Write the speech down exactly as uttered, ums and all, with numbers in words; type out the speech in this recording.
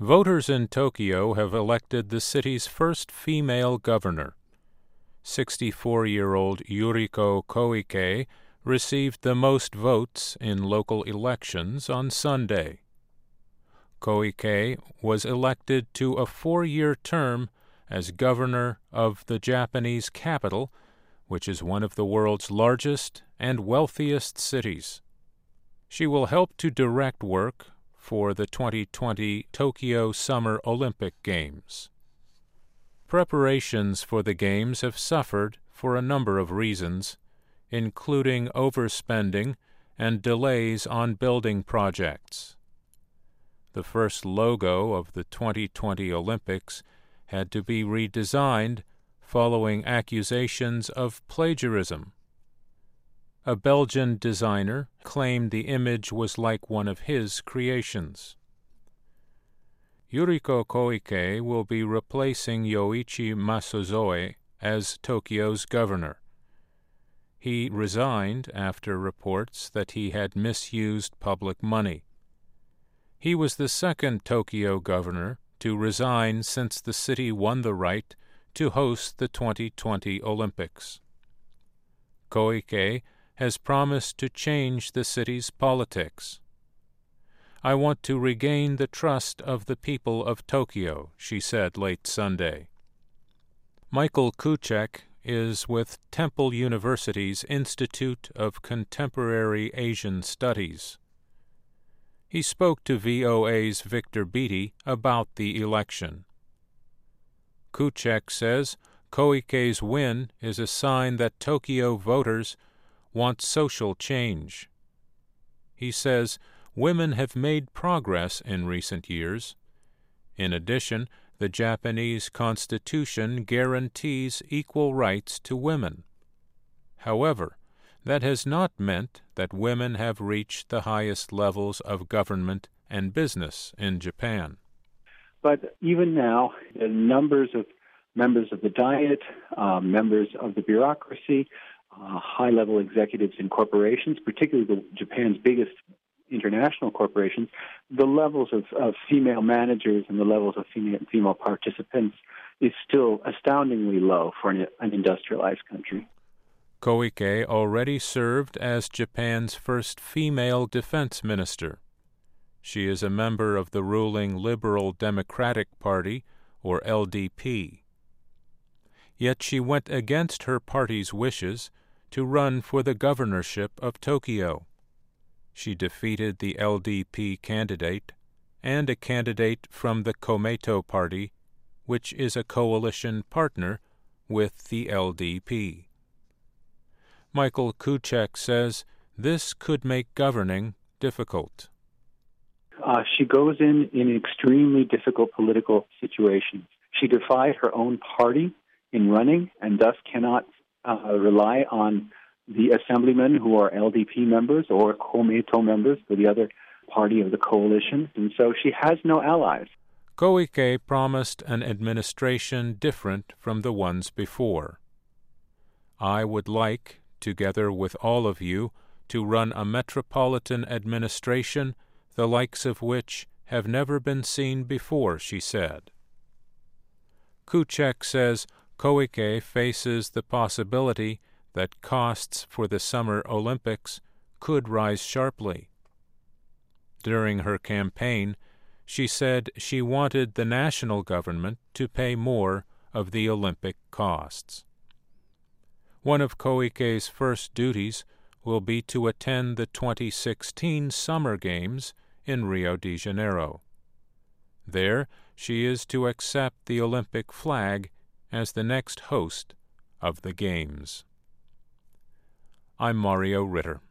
Voters in Tokyo have elected the city's first female governor. sixty-four-year-old Yuriko Koike received the most votes in local elections on Sunday. Koike was elected to a four-year term as governor of the Japanese capital, which is one of the world's largest and wealthiest cities. She will help to direct work for the twenty twenty Tokyo Summer Olympic Games. Preparations for the Games have suffered for a number of reasons, including overspending and delays on building projects. The first logo of the twenty twenty Olympics had to be redesigned following accusations of plagiarism. A Belgian designer claimed the image was like one of his creations. Yuriko Koike will be replacing Yoichi Masazoe as Tokyo's governor. He resigned after reports that he had misused public money. He was the second Tokyo governor to resign since the city won the right to host the twenty twenty Olympics. Koike has promised to change the city's politics. "I want to regain the trust of the people of Tokyo," she said late Sunday. Michael Kuchek is with Temple University's Institute of Contemporary Asian Studies. He spoke to V O A's Victor Beattie about the election. Kuchek says Koike's win is a sign that Tokyo voters want social change. He says women have made progress in recent years. In addition, the Japanese Constitution guarantees equal rights to women. However, that has not meant that women have reached the highest levels of government and business in Japan. But even now, the numbers of members of the Diet, uh, members of the bureaucracy, uh, high-level executives in corporations, particularly the, Japan's biggest international corporations, the levels of, of female managers and the levels of female, female participants is still astoundingly low for an, an industrialized country. Koike already served as Japan's first female defense minister. She is a member of the ruling Liberal Democratic Party, or L D P. Yet she went against her party's wishes to run for the governorship of Tokyo. She defeated the L D P candidate and a candidate from the Komeito Party, which is a coalition partner with the L D P. Michael Kuchek says this could make governing difficult. Uh, she goes in in extremely difficult political situations. She defied her own party in running and thus cannot uh, rely on the assemblymen who are L D P members or Komeito members for the other party of the coalition, and so she has no allies. Koike promised an administration different from the ones before. "I would like, together with all of you, to run a metropolitan administration the likes of which have never been seen before," she said. Kuchek says Koike faces the possibility that costs for the Summer Olympics could rise sharply. During her campaign, she said she wanted the national government to pay more of the Olympic costs. One of Koike's first duties will be to attend the twenty sixteen Summer Games in Rio de Janeiro. There, she is to accept the Olympic flag as the next host of the Games. I'm Mario Ritter.